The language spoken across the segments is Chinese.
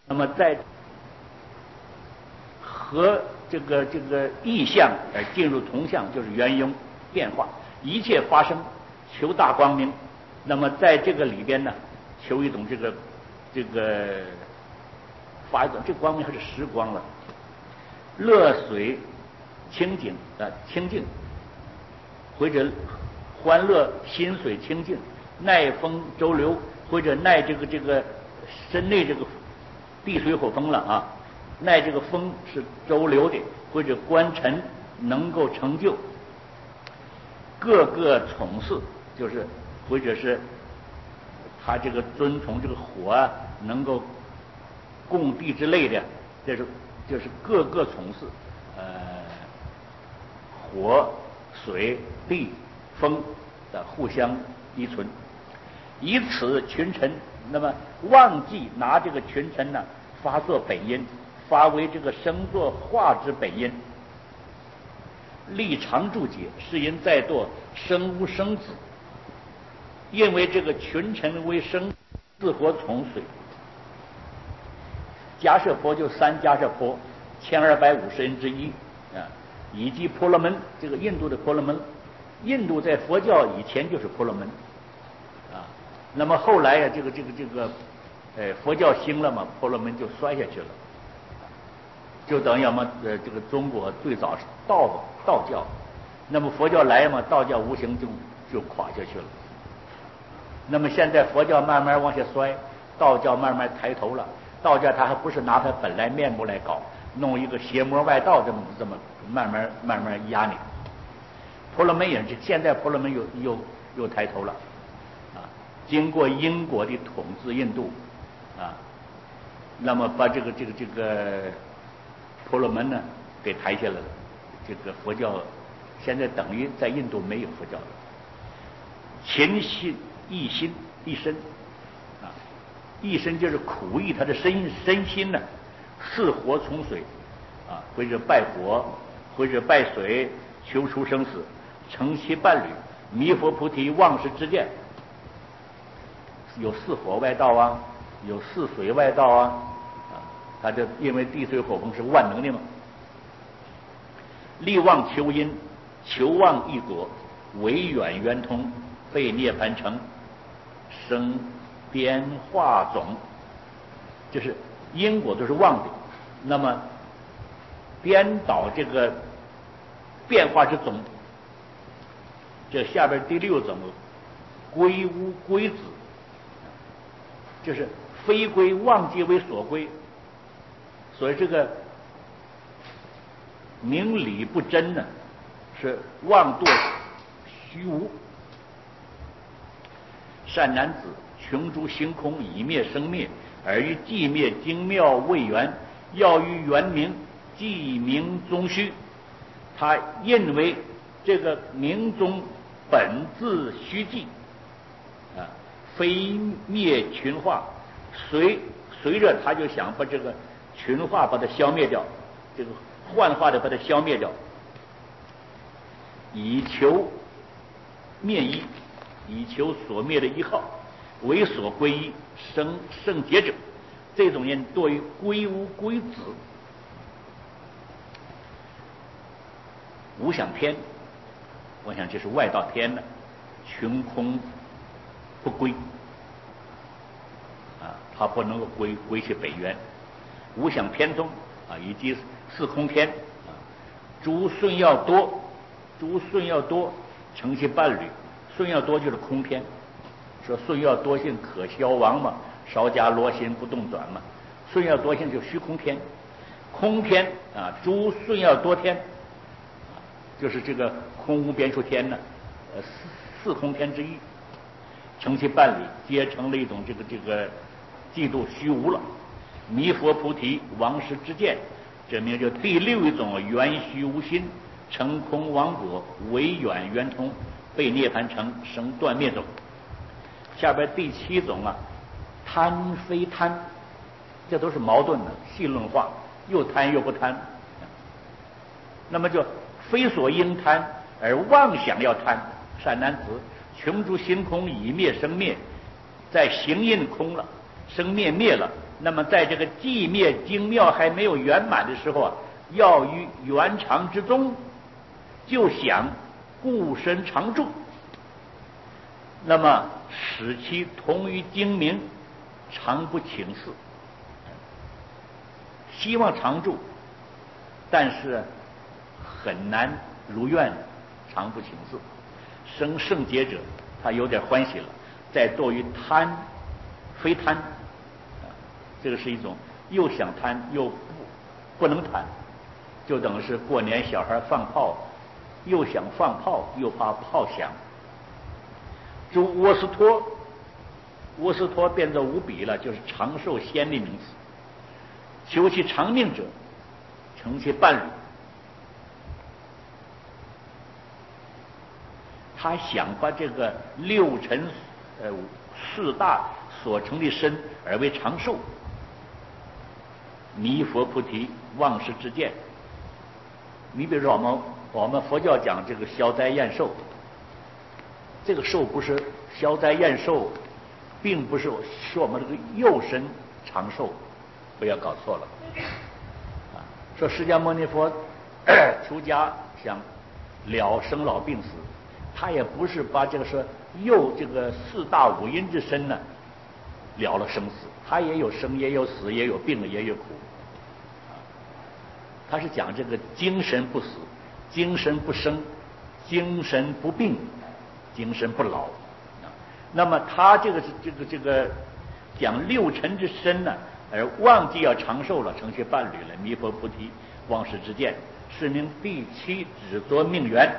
那么在和这个异象而进入同象，就是元庸变化，一切发生求大光明。那么在这个里边呢，求一种这个发一种这光明还是实光了，乐水清净清净，或者欢乐心水清净，耐风周流，或者耐这个身内这个地水火风了啊，耐这个风是周流的，或者观尘能够成就，各个从事，就是或者是他这个遵从这个火啊，能够供地之类的，就是各个从事，火、水、地、风的互相依存，以此群臣，那么忘记拿这个群臣呢发作本因，发为这个生作化之本因，立常注解，是因在堕生无生子，因为这个群臣为生，自活从水。迦舍婆就三迦舍婆，1250人之一啊，以及婆罗门，这个印度的婆罗门，印度在佛教以前就是婆罗门啊，那么后来呀，佛教兴了嘛，婆罗门就衰下去了，就等于嘛，这个中国最早是道教，那么佛教来嘛，道教无形就垮下去了。那么现在佛教慢慢往下衰，道教慢慢抬头了。道教他还不是拿他本来面目来搞，弄一个邪魔外道这么慢慢压你。婆罗门也是，现在婆罗门又抬头了啊，经过英国的统治印度啊，那么把这个婆罗门呢给抬下来了。这个佛教现在等于在印度没有佛教了。勤心一心一身啊，一身就是苦役他的身心呢，似火从水啊，或者拜火，或者拜水，求出生死，成其伴侣，弥佛菩提忘失之见。有似火外道啊，有似水外道啊，他这因为地水火风是万能的嘛。力望求因，求望一果，唯远圆通，被涅盘成，生变化种，就是因果都是妄的。那么颠倒这个变化之种，这下边第6种归无归子，就是非归妄即为所归，所以这个明理不真呢，是妄堕虚无。善男子，穷诸星空，以灭生灭，而于寂灭精妙未圆，要于圆明，寂明宗虚。他认为这个明宗本自虚寂啊，非灭群化，随着他就想把这个群化把它消灭掉，这个幻化的把它消灭掉，以求灭一，以求所灭的一号，为所归一，生圣洁者。这种人多于归无归子。无想天，我想这是外道天的，穷空不归啊，他不能够归去本源。无想天宗啊，以及四空天啊，诸顺要多，成其伴侣。顺要多就是空天，说顺要多性可消亡嘛，少加罗心不动转嘛。顺要多性就是虚空天，空天啊，诸顺要多天，就是这个空无边处天呢，四空天之一，成其伴侣，皆成了一种这个嫉妒虚无了。弥佛菩提王师之见，这名就第6一种圆虚无心，成空王果，唯远圆通，被涅盘成，生断灭种。下边第7种啊，贪非贪，这都是矛盾的细论化，又贪又不贪。那么就非所应贪，而妄想要贪。善男子，穷诸心空，以灭生灭，在行印空了，生灭灭了， 那么在这个寂灭精妙还没有圆满的时候啊，要于圆常之中，就想固身常住，那么使其同于精明，常不请示。希望常住，但是很难如愿，常不请示。生圣洁者，他有点欢喜了，再多于贪，非贪，这个是一种又想贪又不能贪，就等于是过年小孩放炮，又想放炮又怕炮响。诸窝斯托，窝斯托变作无比了，就是长寿仙的名词。求其长命者，成其伴侣。他想把这个六尘四大所成的身而为长寿，弥佛菩提忘失之见。你比如说我们佛教讲这个消灾延寿，这个寿不是消灾延寿，并不是说我们这个幼身长寿，不要搞错了。说释迦牟尼佛出家想了生老病死，他也不是把这个说佑这个四大五阴之身呢了了生死，他也有生也有死也有病也有苦，他是讲这个精神不死，精神不生，精神不病，精神不老。那么他这个讲六尘之身呢，而忘记要长寿了，成其伴侣了，弥佛菩提忘失之见，是名第七只作命缘。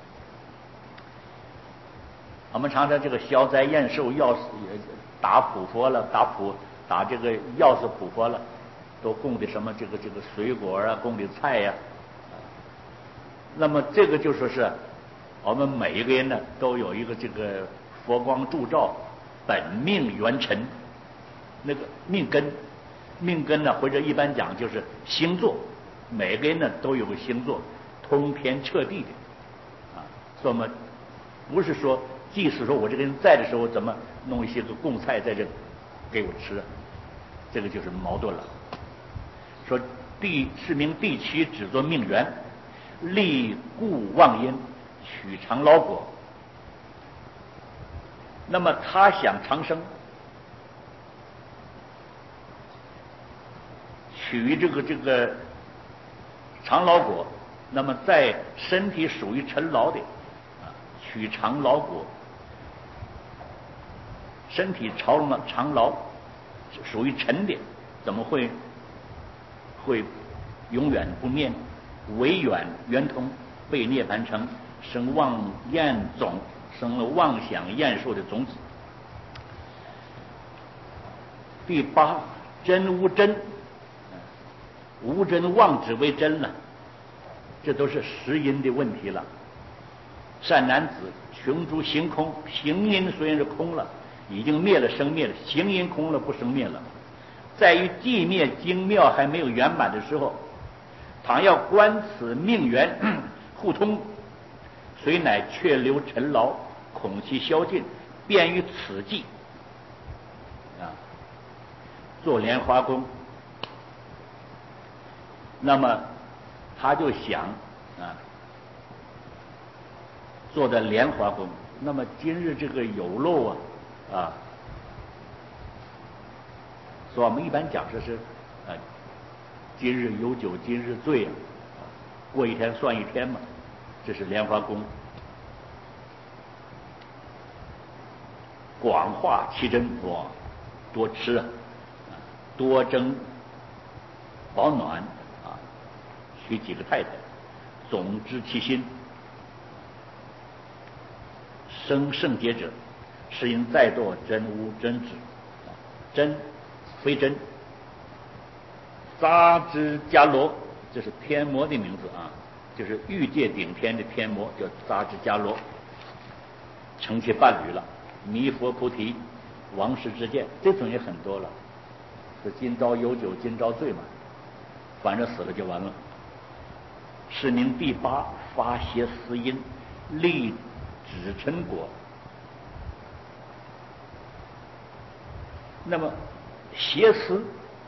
我们常常这个消灾延寿药打普佛了，打这个药是普佛了，都供的什么这个水果啊，供的菜呀、那么这个就说是我们每一个人呢都有一个这个佛光铸照，本命元辰，那个命根呢，或者一般讲就是星座，每个人呢都有个星座，通天彻地的所以我们不是说即使说我这个人在的时候，怎么弄一些个供菜在这给我吃，这个就是矛盾了。说是名第七只作命缘，立故忘因，取长老果。那么他想长生，取这个长老果，那么在身体属于陈劳的取长老果，身体长劳属于陈的，怎么会永远不灭？唯远圆通，被涅盘成，生妄厌种，生了妄想厌受的种子。第八，真无真，无真妄指为真了，这都是实因的问题了。善男子，穷诸行空，行因虽然是空了，已经灭了生灭了，行因空了，不生灭了。在于寂灭精妙还没有圆满的时候，倘要观此命缘互通，虽乃却留尘劳，恐其消尽，便于此际做莲花宫。那么他就想做的莲花宫。那么今日这个有漏所以我们一般讲说是今日有酒今日醉过一天算一天嘛，这是莲花宫。广化其真，多吃多蒸保暖娶几个太太，总知其心。生圣洁者，是因再堕真无真止，真非真。杂支迦罗，这是天魔的名字就是欲界顶天的天魔，叫杂支迦罗，成其伴侣了。弥佛菩提王师之见，这种也很多了。说今朝有酒今朝醉嘛，反正死了就完了。是名第八，发邪思因，立止尘果。那么邪思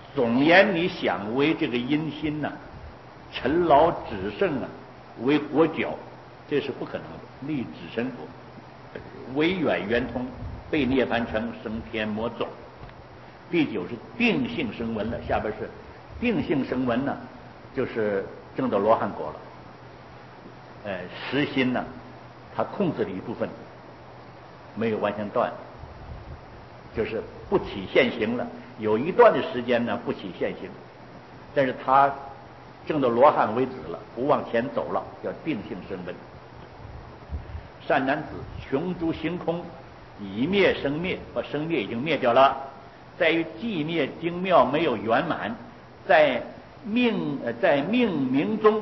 总言你想为这个阴心呐、陈劳止胜啊，为国角，这是不可能的。立止身佛，唯远圆通，被涅盘城，升天魔种。第九是定性声闻了，下边是定性声闻呢，就是证到罗汉果了。实心呢，它控制的一部分没有完全断，就是不起现行了。有一段的时间呢不起现行，但是他证到罗汉为止了，不往前走了，叫定性声闻。善男子，穷诸行空，以灭生灭，把生灭已经灭掉了。在于寂灭精妙没有圆满，在命名中，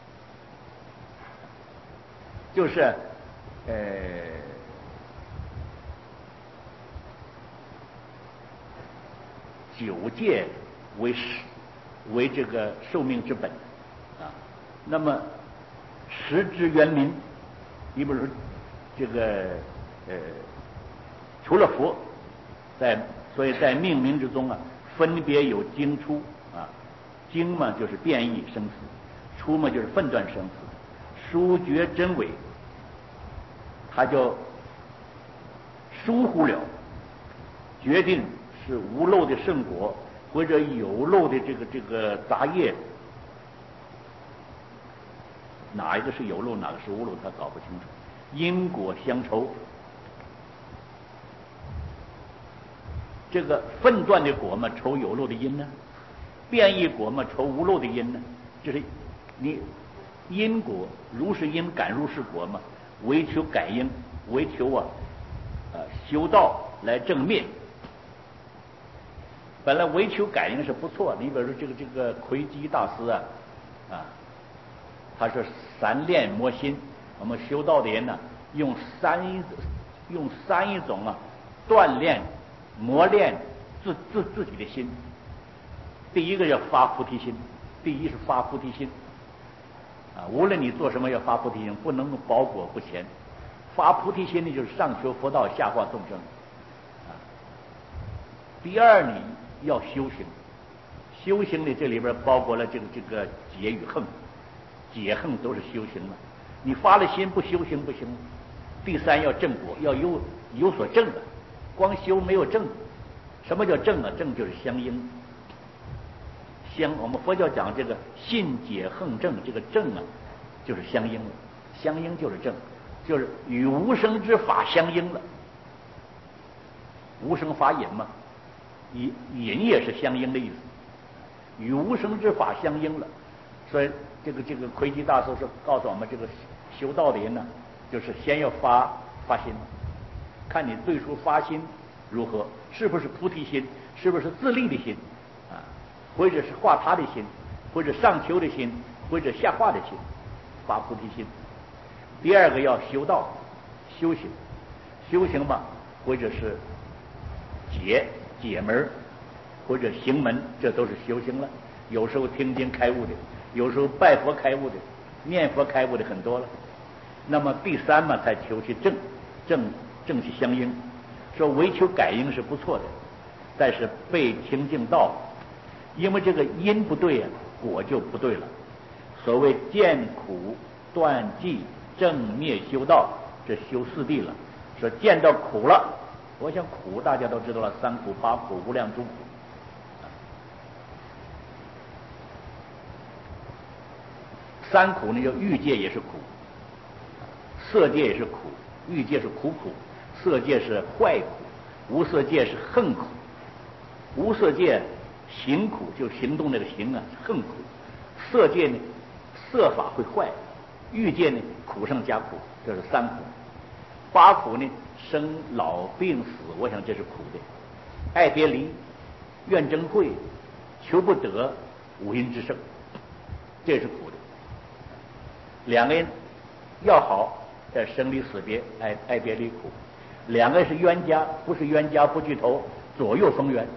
就是九界为这个寿命之本啊。那么时之原民，你比如说这个除了佛，所以在命名之中啊，分别有经出啊，经嘛就是变异生死，出嘛就是分段生死，殊觉真伪，他就疏忽了，决定是无漏的圣果或者有漏的这个杂业，哪一个是有漏，哪个是无漏，他搞不清楚，因果相仇。这个分段的果嘛，酬有漏的因呢；变异果嘛，酬无漏的因呢。就是你因果如是因，感如是果嘛，为求感应，为求修道来正灭。本来为求感应是不错，你比如说这个魁基大师他是三练磨心。我们修道的人呢，用三一种锻炼磨练自己的心。第一个要发菩提心，第一是发菩提心无论你做什么要发菩提心，不能保果不前。发菩提心呢，就是上求佛道，下化众生第二你要修行，修行的这里边包括了这个解与恨，解恨都是修行了。你发了心不修行不行。第三要正果，要有所正的，光修没有正。什么叫正啊？正就是相应。我们佛教讲这个信解恨正，这个正就是相应了。相应就是正，就是与无生之法相应了。无生法隐嘛，隐也是相应的意思，与无生之法相应了。所以这个魁基大师是告诉我们，这个修道的人呢，就是先要发心，看你最初发心如何，是不是菩提心，是不是自利的心或者是化他的心，或者上求的心，或者下化的心，发菩提心。第二个要修道，修行嘛，或者是解门，或者行门，这都是修行了。有时候听经开悟的，有时候拜佛开悟的，念佛开悟的很多了。那么第三嘛，才求其正其相应。说唯求感应是不错的，但是背清净道，因为这个因不对果就不对了。所谓见苦断际正灭修道，这修四谛了。说见到苦了，我想苦大家都知道了，三苦八苦无量诸苦。三苦呢，叫欲界也是苦，色界也是苦。欲界是苦，色界是坏苦，无色界是恨苦。无色界行苦，就行动那个行恨苦。色界呢，色法会坏。欲界呢，苦上加苦，这是三苦。八苦呢，生老病死，我想这是苦的。爱别离、怨憎会、求不得、五阴之盛，这是苦的。两个人要好，在生离死别、爱别离苦。两个是冤家，不是冤家不聚头，左右逢源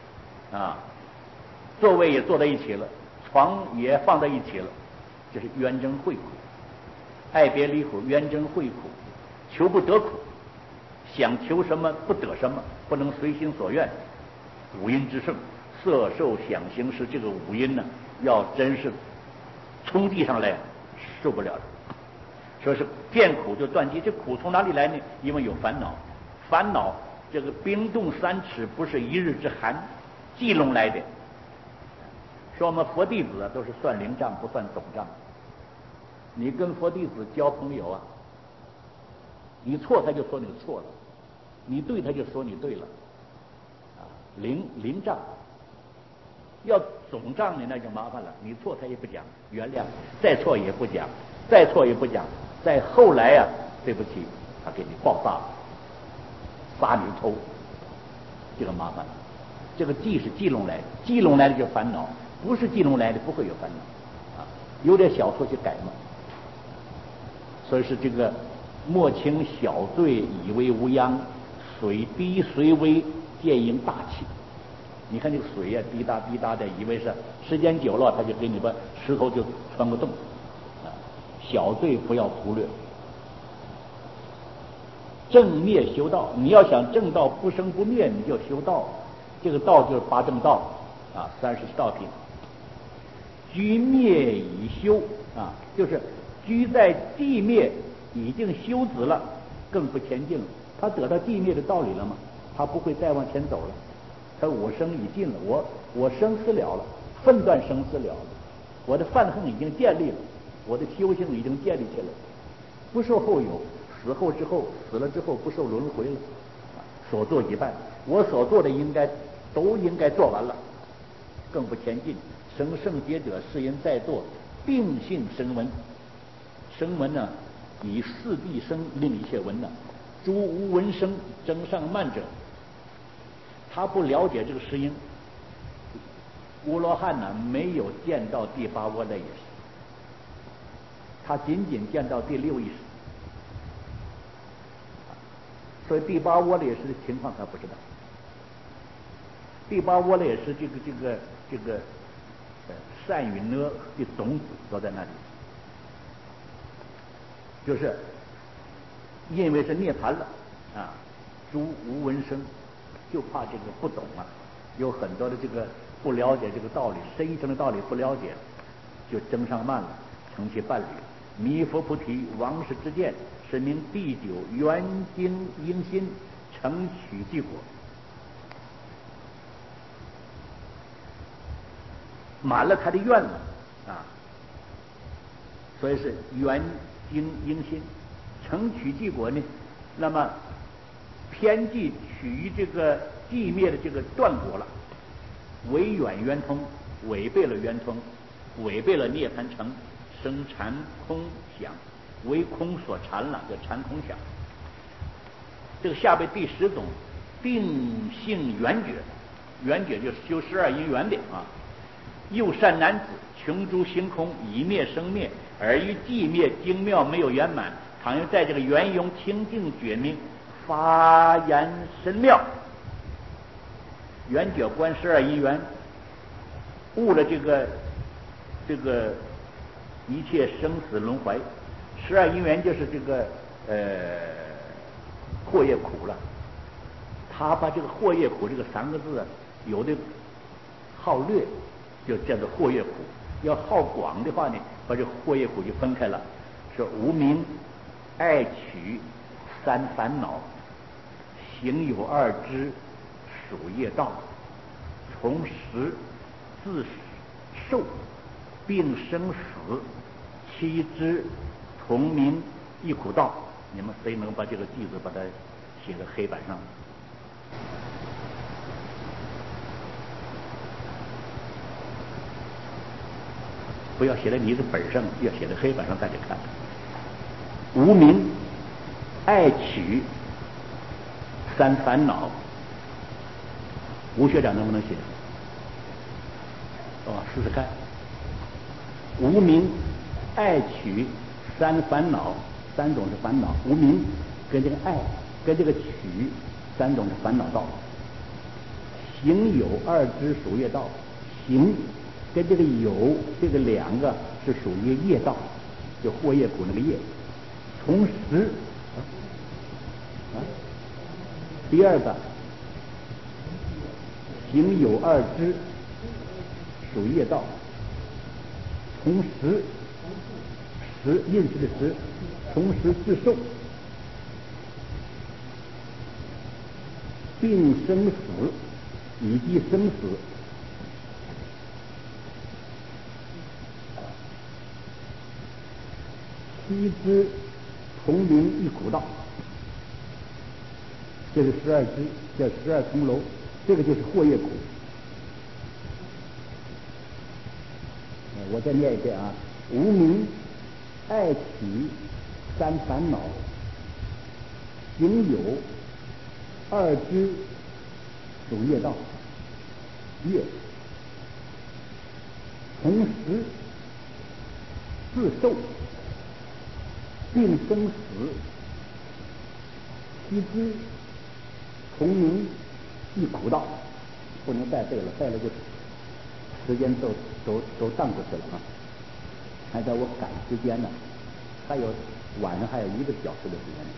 座位也坐在一起了，床也放在一起了，这是冤憎会苦。爱别离苦、冤憎会苦，求不得苦，想求什么不得什么，不能随心所愿，五阴之盛。 色受想行识这个五阴呢，要真是冲地上来，受不了的。说是见苦就断机，这苦从哪里来呢？因为有烦恼，烦恼这个冰冻三尺不是一日之寒，记拢来的。说我们佛弟子都是算零账不算总账，你跟佛弟子交朋友啊，你错他就说你错了，你对他就说你对了，啊，零账。要总账呢，那就麻烦了，你错他也不讲原谅，再错也不讲，再错也不讲，再后来呀，对不起，他给你爆炸，杀你头，这个麻烦了。这个记是记拢来的，记拢来的就烦恼，不是记拢来的不会有烦恼啊，有点小错去改嘛。所以是这个莫轻小罪以为无殃，水滴水微见应大气。你看这个水呀，滴答滴答的，以为是时间久了，他就给你把石头就穿个洞啊。小罪不要忽略。正灭修道，你要想正道不生不灭，你就修道。这个道就是八正道啊，30道品。居灭已修啊，就是居在地灭已经修止了，更不前进了。他得到地灭的道理了吗？他不会再往前走了。他我生已尽了，我生死了了，分段生死了了，我的犯恨已经建立了，我的修行已经建立起来，不受后有，死后之后，死了之后不受轮回了，所做一半，我所做的都应该做完了，更不前进。生圣洁者，是因在做，并信声闻。声闻呢，以四谛声令一切闻呢，诸无闻声争上慢者。他不了解这个实因，阿罗汉呢没有见到第八窝的意识，他仅仅见到第六意识，所以第八窝的也是情况他不知道。第八窝的也是这个善与恶的种子都在那里，就是因为是涅槃了啊，诸无闻声。就怕这个不懂啊，有很多的这个不了解这个道理，深一层的道理不了解，就争上慢了，成其伴侣。弥佛菩提王室之见，是名第九圆精应心，成取即果。满了他的愿了啊，所以是圆精应心，成取即果呢。那么偏计取于这个寂灭的这个断果了，违远圆通，违背了圆通，违背了涅槃城，生禅空想，为空所缠了，叫禅空想。这个下边第10种，定性圆觉，圆觉就是修12因缘的啊。又善男子，穷诸行空，以灭生灭，而于寂灭精妙没有圆满，倘又在这个圆融清净觉明。发言深妙，圆觉观12因缘，悟了这个一切生死轮回，12因缘就是这个祸业苦了。他把这个祸业苦这个3个字啊，有的好略就叫做祸业苦，要好广的话呢，把这祸业苦就分开了，说无明、爱取、3烦恼。行有2支，属业道，从食自受，并生死，7支同名一苦道。你们谁能把这个句子把它写在黑板上？不要写在你的本上，要写在黑板上，大家看。无明、爱取、3烦恼，吴学长能不能写？试试看。无明、爱取、3烦恼，3种是烦恼。无明跟这个爱跟这个取3种是烦恼道。行有2支属业道，行跟这个有这个2个是属于业道，就祸业苦那个业。同时第2个行有2支守业道，从时应时的时，从时至寿，病生死，以及生死，七支同名一苦道，这是12支，叫12重楼，这个就是惑业苦。我再念一遍啊：无明、爱取、三烦恼，行有2支属业道，业从时自受，病生死，七支同名一苦道，不能再背了，背了就时间都荡过去了啊！还在我赶时间呢，还有晚上还有1个小时的时间。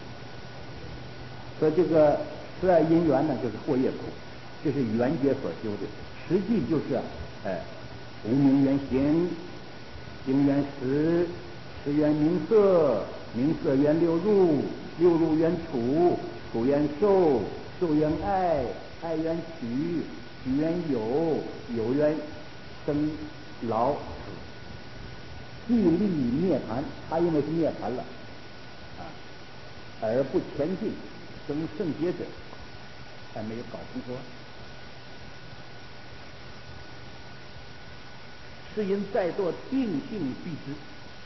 说这个12因缘呢，就是惑业苦，这是缘觉所修的，实际就是无明缘行，行缘识，识缘名色，名色缘六入，六入缘处，处缘受，受缘爱，爱缘取，取缘有，有缘生老死，既立涅槃，他因为是涅槃了而不前进，生圣洁者，还没有搞清楚。是因在座定性必知，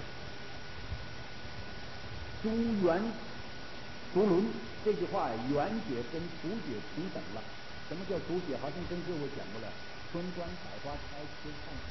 诸缘独轮，这句话缘觉跟独觉平等了。什么叫独觉？好像跟各位讲过了，春观百花开，秋看。